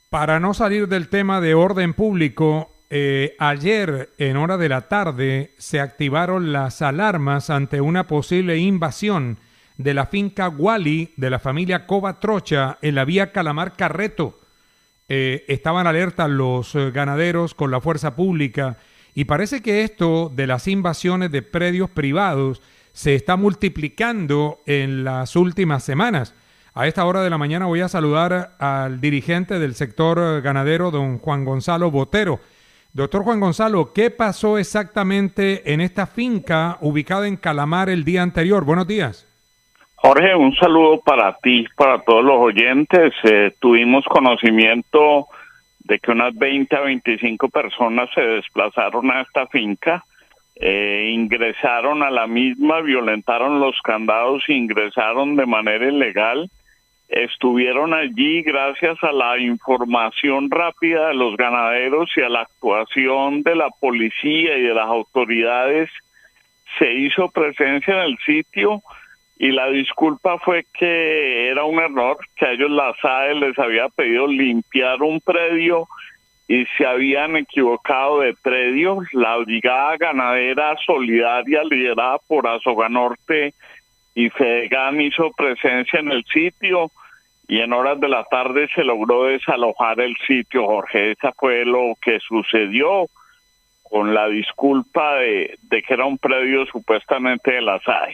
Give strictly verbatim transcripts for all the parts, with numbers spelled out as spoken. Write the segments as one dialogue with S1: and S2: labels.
S1: Para no salir del tema de orden público, eh, ayer en hora de la tarde se activaron las alarmas ante una posible invasión de la finca Guali de la familia Cova Trocha en la vía Calamar Carreto. Eh, estaban alertas los eh, ganaderos con la fuerza pública y parece que esto de las invasiones de predios privados se está multiplicando en las últimas semanas. A esta hora de la mañana voy a saludar al dirigente del sector ganadero, don Juan Gonzalo Botero. Doctor Juan Gonzalo, ¿qué pasó exactamente en esta finca ubicada en Calamar el día anterior? Buenos días.
S2: Jorge, un saludo para ti, para todos los oyentes. Eh, tuvimos conocimiento de que unas veinte a veinticinco personas se desplazaron a esta finca, eh, ingresaron a la misma, violentaron los candados e ingresaron de manera ilegal. Estuvieron allí gracias a la información rápida de los ganaderos y a la actuación de la policía y de las autoridades. Se hizo presencia en el sitio y la disculpa fue que era un error, que a ellos la S A E les había pedido limpiar un predio y se habían equivocado de predio. La Brigada Ganadera Solidaria, liderada por Asoganorte y Fedegan, hizo presencia en el sitio y en horas de la tarde se logró desalojar el sitio, Jorge. Esa fue lo que sucedió, con la disculpa de, de que era un predio supuestamente de la S A E.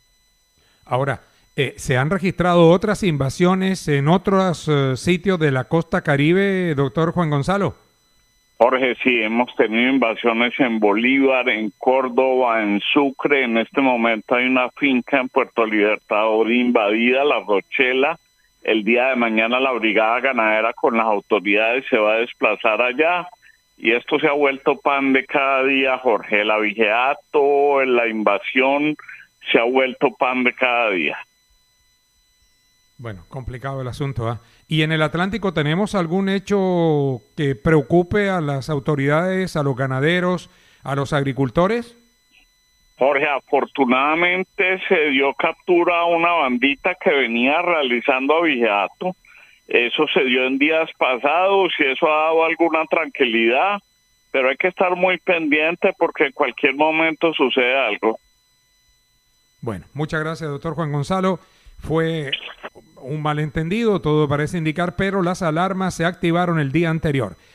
S1: Ahora, eh, ¿se han registrado otras invasiones en otros eh, sitios de la costa Caribe, doctor Juan Gonzalo?
S2: Jorge, sí, hemos tenido invasiones en Bolívar, en Córdoba, en Sucre. En este momento hay una finca en Puerto Libertador invadida, La Rochela. El día de mañana la Brigada Ganadera con las autoridades se va a desplazar allá. Y esto se ha vuelto pan de cada día, Jorge. El abigeato, la invasión, se ha vuelto pan de cada día.
S1: Bueno, complicado el asunto, ¿eh? ¿Y en el Atlántico tenemos algún hecho que preocupe a las autoridades, a los ganaderos, a los agricultores?
S2: Jorge, afortunadamente se dio captura a una bandita que venía realizando abigeato. Eso se dio en días pasados y eso ha dado alguna tranquilidad, pero hay que estar muy pendiente porque en cualquier momento sucede algo.
S1: Bueno, muchas gracias, doctor Juan Gonzalo. Fue un malentendido, todo parece indicar, pero las alarmas se activaron el día anterior.